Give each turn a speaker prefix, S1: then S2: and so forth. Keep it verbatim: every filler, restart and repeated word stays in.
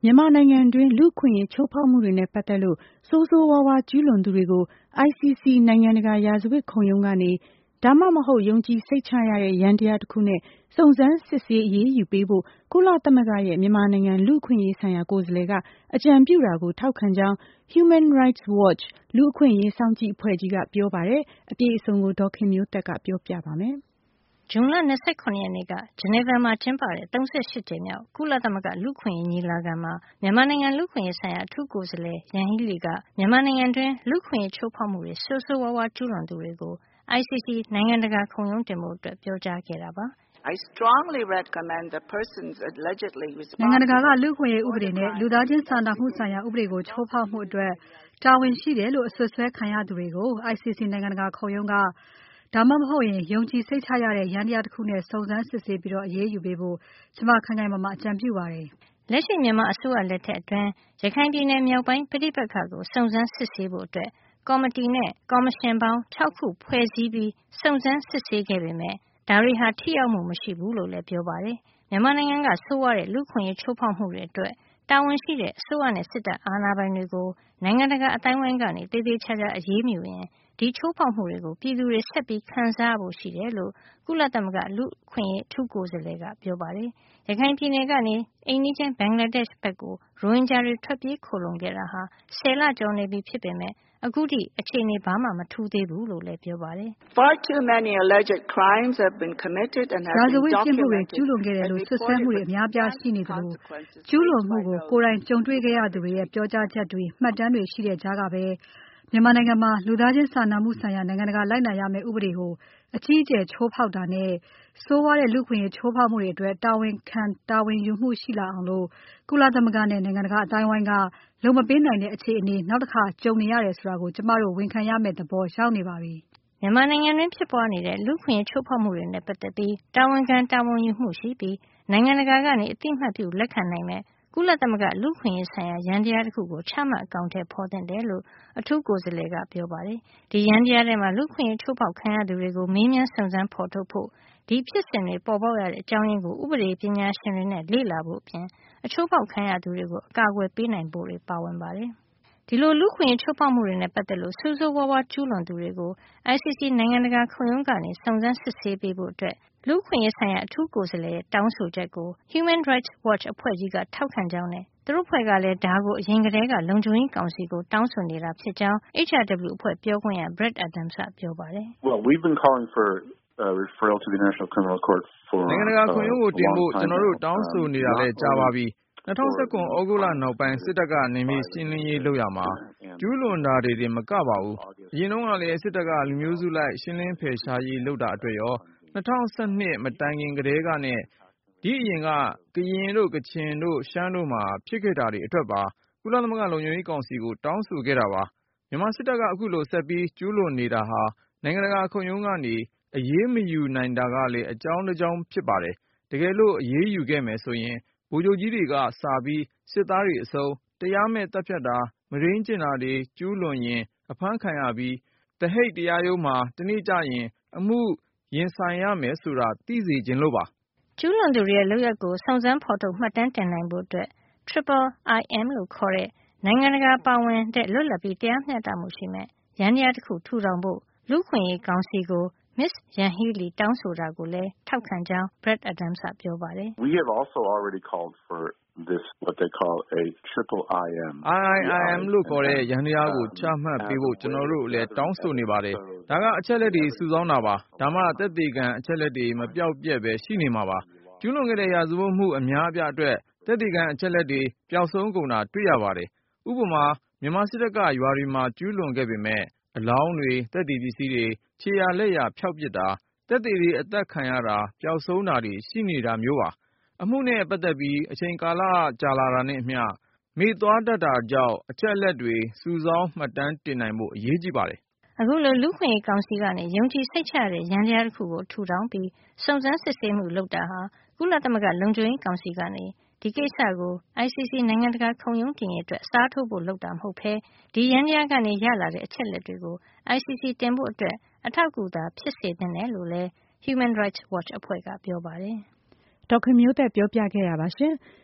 S1: မြန်မာနိုင်ငံတွင်းလူ့အခွင့်အရေးချိုးဖောက်မှုတွေနဲ့ပတ်သက်လို့ဆိုးဆိုးဝါးဝါးကျူးလွန်သူတွေကို I C C နိုင်ငံတကာရာဇဝတ်ခုံရုံးကနေဒါမှမဟုတ်ယုံကြည်စိတ်ချရတဲ့ယန္တရားတစ်ခုနဲ့စုံစမ်းစစ်ဆေးအရေးယူပေးဖို့ကုလသမဂ္ဂရဲ့မြန်မာနိုင်ငံလူ့အခွင့်အရေးဆိုင်ရာကိုယ်စားလှယ်ကအကြံပြုတာကိုထောက်ခံကြောင်း Human Rights Watch လူ့အခွင့်အရေးစောင့်ကြည့်အဖွဲ့ကြီးကပြောပါတယ်။အပြည့်အစုံကိုဒေါ်ခင်မျိုးသက်ကပြောပြပါမယ်။
S2: ဇွန်လ၂၇ရက်နေ့ကဂျနီဗာမှာကျင်းပတဲ့၃၈ကြိမ်မြောက်ကုလသမဂ္ဂလူ့အခွင့်အရေးညီလာခံမှာမြန်မာနိုင်ငံလူ့အခွင့်အရေးဆိုင်ရာအထူးကိုယ်စားလှယ်ယန်ဟီးလီကမြန်မာနိုင်ငံတွင်းလူ့အခွင့်အရေးချိုးဖောက်မှုတွေဆိုးဆိုးဝါးဝါးကျူးလွန်သူတွေကို I C C နိုင်ငံတကာခုံရုံးတင်ဖို့အတွက်ပြောကြားခဲ့တာပါ။
S3: I strongly recommend the persons allegedly responsible
S4: နိုင်ငံတကာကလူ့အခွင့်အရေးဥပဒေနဲ့လူသားချင်းစာနာမှုဆိုင်ရာဥပဒေကိုချိုးဖောက်မှုအတွက်တာဝန်ရှိတယ်လို့အဆွဆွဲခံရသူတွေကို I C C နိုင်ငံတကာခုံရုံးကဒါမှမဟုတ်ရင်ယုံကြည်စိတ်ချရတဲ့ယန္တရားတစ်ခုနဲ့စုံစမ်းစစ်ဆေးပြီးအရေးယူပေးဖို့ကျွန်မခိုင်ခိုင်မာမာအကြံပြုပါတယ်
S2: ။လက်ရှိမြန်မာအစိုးရလက်ထက်အတွင်းရခိုင်ပြည်နယ်မြောက်ပိုင်းပဋိပက္ခကိုစုံစမ်းစစ်ဆေးဖို့အတွက်ကော်မတီနဲ့ကော်မရှင်ပေါင်း၆ခုဖွဲ့စည်းပြီးစုံစမ်းစစ်ဆေးခဲ့ပေမဲ့ဒါတွေဟာထိရောက်မှုမရှိဘူးလို့လည်းပြောပါတယ်။မြန်မာနိုင်ငံကဆိုးဝါးတဲ့လူ့အခွင့်အရေးချိုးဖောက်မှုတွေအတွက်တာဝန်ရှိတဲ့အစိုးရနဲ့စစ်တပ်အာဏာပိုင်တွေကိုနိုင်ငံတကာအသိုင်းအဝိုင်းကနေသေသေးချာချာအရေးမယူရင်ဒီချိုးဖောက်မှုတွေကိုပြည်သူတွေဆက်ပြီးခံစားရဖို့ရှိတယ်လို့ကုလသမဂ္ဂလူ့အခွင့်အရေးအထူးကိုယ်စားလှယ်ကပြောပါတယ်။ရခိုင်ပြည်နယ်ကနေအိမ်နီးချင်းဘင်္ဂလားဒေ့ရှ်ဘက်ကိုရိုဟင်ဂျာတွေထွက်ပြေးခိုလှုံခဲ့တာဟာဆယ်လကျော်နေပြီဖြစ်ပေမဲ့အခုထိအခြေအနေဘာမှမထူးသေးဘူးလို့လည်းပြောပါတယ်။
S3: Far too many alleged crimes have been committed and have been documented
S4: ရာဇဝတ်ပြစ်မှုတွေကျူးလွန်ခဲ့တယ်လို့ဆွဆွဲမှုတွေအများပြားရှိနေသလိုကျူးလွန်မှုကိုကိုယ်တိုင်ကြုံတွေ့ခဲ့ရသူတွေရဲ့ပြောကြားချက်တွေမှတ်တမ်းတွေရှိတဲ့ကြားကပဲမြန်မာနိုင်ငံမှာလူသားချင်းစာနာမှုဆိုင်ရာနိုင်ငံတကာလိုက်နာရမယ့်ဥပဒေကိုအကြီးအကျယ်ချိုးဖောက်တာနဲ့ဆိုးဝါးတဲ့လူ့အခွင့်အရေးချိုးဖောက်မှုတွေအတွက်တာဝန်ခံတာဝန်ယူမှုရှိလာအောင်လို့ကုလသမဂ္ဂနဲ့နိုင်ငံတကာအသိုင်းအဝိုင်းကလုပ်မပေးနိုင်တဲ့အခြေအနေနောက်တစ်ခါကြုံနေရတယ်ဆိုတာကိုကျမတို့ဝန်ခံရမယ့်သဘောရောက်နေပါပြီ
S2: ။မြန်မာနိုင်ငံတွင်းဖြစ်ပွားနေတဲ့လူ့အခွင့်အရေးချိုးဖောက်မှုတွေနဲ့ပတ်သက်ပြီးတာဝန်ခံတာဝန်ယူမှုရှိပြီးနိုင်ငံတကာကနေအသိအမှတ်ပြုလက်ခံနိုင်မဲ့ကုလသမဂ္ဂလူ့အခွင့်အရေးဆိုင်ရာယန္တရားတစ်ခုကိုချမှတ်အကောင်အထည်ဖော်သင့်တယ်လို့အထူးကိုယ်စားလှယ်ကပြောပါတယ်။ဒီယန္တရားထဲမှာလူ့အခွင့်အရေးချိုးဖောက်ခံရသူတွေကိုမေးမြန်းစုံစမ်းဖော်ထုတ်ဖို့ဒီဖြစ်စဉ်တွေပေါ်ပေါက်ရတဲ့အကြောင်းရင်းကိုဥပဒေပညာရှင်တွေနဲ့လေ့လာဖို့အပြင်အချိုးဖောက်ခံရသူတွေကိုအကာအကွယ်ပေးနိုင်ဖို့တွေပါဝင်ပါတယ်။ဒီလိုလူ့အခွင့်အရေးချိုးဖောက်မှုတွေနဲ့ပတ်သက်လို့ဆိုးဆိုးဝါးဝါးကျူးလွန်သူတွေကို I C C နိုင်ငံတကာခုံရုံးကနေစုံစမ်းစစ်ဆေးပေးဖို့အတွက်လူ့အခွင့်အရေးဆိုင်ရာအထူးကိုယ်စားလှယ်ရဲ့တောင်းဆိုချက်ကို Human Rights Watch အဖွဲ့ကြီးကထောက်ခံကြောင်းနဲ့သူတို့အဖွဲ့ကလည်းဒါကိုအရင်ကတည်းကလုံခြုံရေးကောင်စီကိုတောင်းဆိုနေတာဖြစ်ကြောင်း H R W အဖွဲ့ပြောခွင့်ရ Brad Adams ကပြောပါတယ်။
S5: Well, we've been calling for a referral to the International Criminal Court for
S6: နိုင်ငံတကာခုံရုံးကိုတင်ဖို့ကျွန်တော်တို့တောင်းဆိုနေတာလည်းကြာပါပြီ။၂၀၁၇ဩဂုတ်လနောက်ပိုင်းစစ်တပ်ကနေမြေရှင်းလင်းရေးလုပ်ရမှာကျူးလွန်တာတွေတင်မကပါဘူး။အရင်တုန်းကလည်းစစ်တပ်ကလူမျိုးစုလိုက်ရှင်းလင်းဖယ်ရှားရေးလုပ်တာအတွက်ရော၂၀၁၂မတိုင်ခင်ကတည်းကနဲ့ဒီအရင်ကကရင်တို့ကချင်တို့ရှမ်းတို့မှာဖြစ်ခဲ့တာတွေအတွက်ပါကုလသမဂ္ဂလုံခြုံရေးကောင်စီကိုတောင်းဆိုခဲ့တာပါ။မြန်မာစစ်တပ်ကအခုလိုဆက်ပြီးကျူးလွန်နေတာဟာနိုင်ငံတကာခုံရုံးကနေအရေးမယူနိုင်တာကလည်းအကြောင်းတစ်ကြောင်းဖြစ်ပါတယ်။တကယ်လို့အရေးယူခဲ့မယ်ဆိုရင်ဗိုလ်ချုပ်ကြီးတွေကစပြီးစစ်သားတွေအစုံတရားမဲ့တပ်ဖြတ်တာမရင်းကျင်တာတွေကျူးလွန်ရင်အဖမ်းခံရပြီးThe Hagueတရားရုံးမှာတနေ့ကျရင်အမှုရင်ဆိုင်ရမယ်ဆိုတာသိစေချင်လို့ပါ
S2: ကျူးလွန်သူတွေရဲ့လုပ်ရက်ကိုစုံစမ်းဖော်ထုတ်မှတ်တမ်းတင်နိုင်ဖို့အတွက် Triple I M လို့ခေါ်တဲ့နိုင်ငံတကာပါဝင်တဲ့လွတ်လပ်ပြီးတရားမျှတမှုရှိမဲ့ယန္တရားတစ်ခုထူထောင်ဖို့လူ့အခွင့်အရေးကောင်စီကို Miz Yanghee Lee တောင်းဆိုတာကိုလည်းထောက်ခံကြောင်း Brad Adams ကပြောပါတယ်
S5: ။ We have also already called for this what they call a triple I M
S6: I I I M လို့ခေါ်တဲ့ယန္တရားကိုချမှတ်ပေးဖို့ကျွန်တော်တို့လည်းတောင်းဆိုနေပါတယ်။ဒါကအချက်လက်တွေစုဆောင်းတာပါ။ဒါမှသက်သေခံအချက်လက်တွေမပြောက်ပြက်ပဲရှိနေမှာပါ။ကျူးလွန်ခဲ့တဲ့ရာဇဝတ်မှုအများအပြားအတွက်သက်သေခံအချက်လက်တွေပျောက်ဆုံးကုန်တာတွေ့ရပါတယ်။ဥပမာမြန်မာစစ်တပ်ကရွာတွေမှာကျူးလွန်ခဲ့ပေမဲ့အလောင်းတွေသက်သေပစ္စည်းတွေခြေရာလက်ရာဖျောက်ပစ်တာသက်သေတွေအသက်ခံရတာပျောက်ဆုံးတာတွေရှိနေတာမျိုးပါအမှုနဲ့ပတ်သက်ပြီးအချိန်ကာလကြာလာတာနဲ့အမျှမေ့သွားတတ်တာကြောင့်အချက်အလက်တွေစုဆောင်းမှတ်တမ်းတင်နိုင်ဖို့အရေးကြီးပါတယ်
S2: အခုလိုလူ့ခွင့်ရေးကောင်စီကနေယုံကြည်စိတ်ချရတဲ့ယန္တရားတစ်ခုကိုထူထောင်ပြီးစုံစမ်းစစ်ဆေးမှုလုပ်တာဟာကုလသမဂ္ဂလုံခြုံရေးကောင်စီကနေဒီကိစ္စကို I C C နိုင်ငံတကာခုံရုံးတင်ရေးအတွက်စားထိုးဖို့လုပ်တာမဟုတ်ဘဲဒီယန္တရားကနေရလာတဲ့အချက်လက်တွေကို I C C တင်ဖို့အတွက်အထောက်အကူသာဖြစ်စေသင့်တယ်လို့လည်း Human Rights Watch အဖွဲ့ကပြောပါတယ်
S1: ။ဒေါက်ခင်မျိုးသက်ပြောပြခဲ့ရပါရှင်။